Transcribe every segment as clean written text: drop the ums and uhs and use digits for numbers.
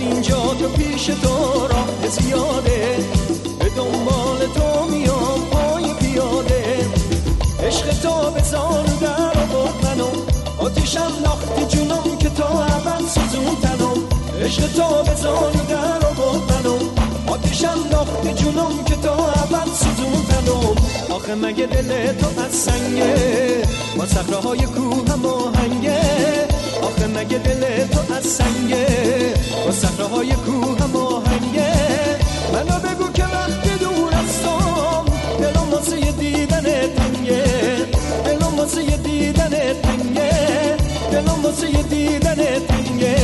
اینجا تو پیش تو راه زیاده، به دنبال تو میام پای پیاده. عشق تو به زانو در آورد منو، آتیشم ناخت جونم که تا ابد سوزون تنم. عشق تو به زانو در آورد منو، آتیشم ناخت جونم که تا ابد سوزون تنم. آخه مگه دل تو از سنگه، با صخره‌های کوه هم آهنگه. آخه مگه دل تو از سنگه، با صخره‌های کوه هم آهنگه. منو بگو که وقتی دور هستم، دلم واسه دیدن تنگه. دلم واسه دیدن تنگه، دلم واسه دیدن تنگه.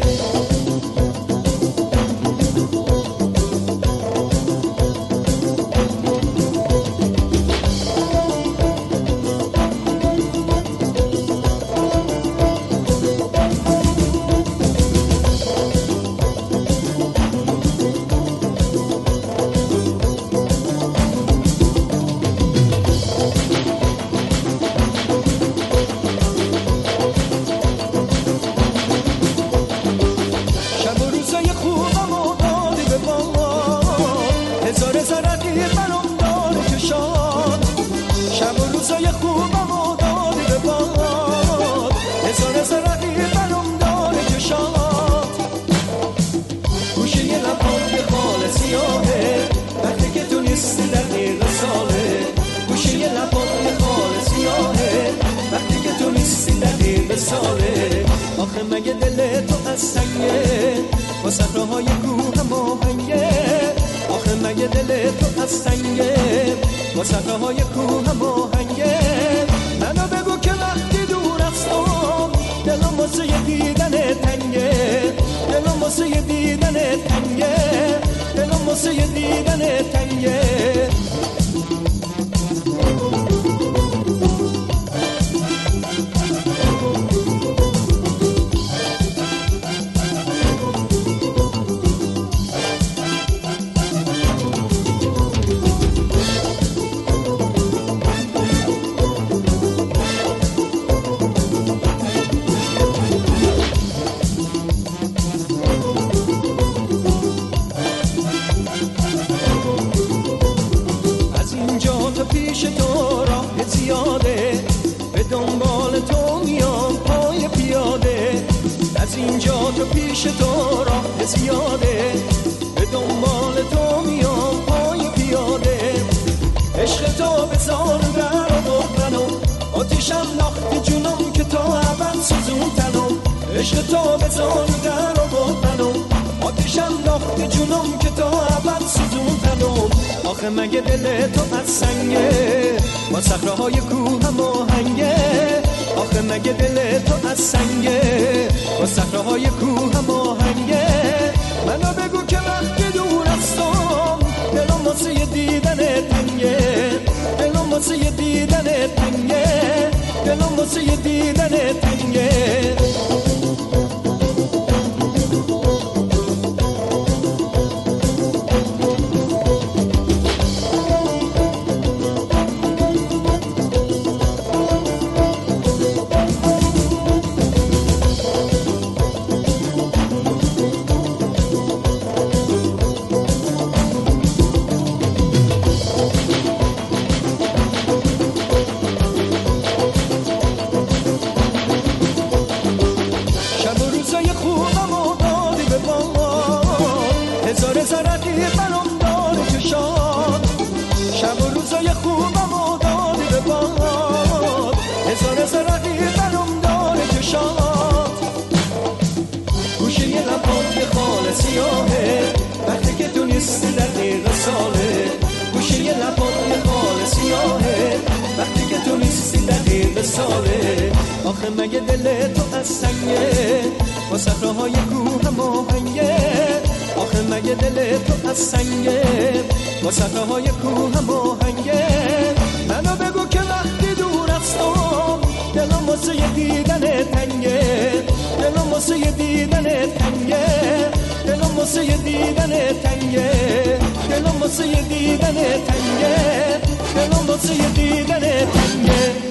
آخه مگه دل تو از سنگه، با صخره‌های کوه هم آهنگه. آخه مگه دل تو از سنگه، با صخره‌های کوه هم آهنگه. منو بگو که وقتی دور هستم، دلم واسه دیدن تنگه. دلم واسه دیدن تنگه، دلم واسه دیدن تنگه. پیش تو راه زیاده، به دنبال تو میام پای پیاده. از اینجا تو پیش تو راه زیاده، به دنبال تو میام پای پیاده. عشق تو به زانو در آورد منو، آتیشم ناخت جونم که تا ابد سوزون تنم. عشق تو به زانو در آورد منو، آتیشم ناخت جونم که تا ابد سوزون تنم. آخه مگه دل تو از سنگه، با صخره‌های کوه هم آهنگه. آخه مگه دل تو از سنگه، با صخره‌های کوه هم آهنگه. منو بگو که وقتی دور هستم، دلم واسه دیدن تنگه. دلم واسه دیدن تنگه، دلم واسه دیدن تنگه. وقتی که تو نیستی دقیقه ساله. گوشه یه لبات خال سیاهه، وقتی که تو نیستی دقیقه ساله. آخه مگه دل تو از سنگه، با صخره‌های کوه هم آهنگه. آخه مگه دل تو از سنگه، با صخره‌های کوه هم آهنگه. منو بگو که وقتی دور هستم، دلم واسه دیدن تنگه. دلم واسه دیدن تنگه، دلم واسه دیدن تنگه. دلم واسه دیدن تنگه، دلم واسه دیدن تنگه.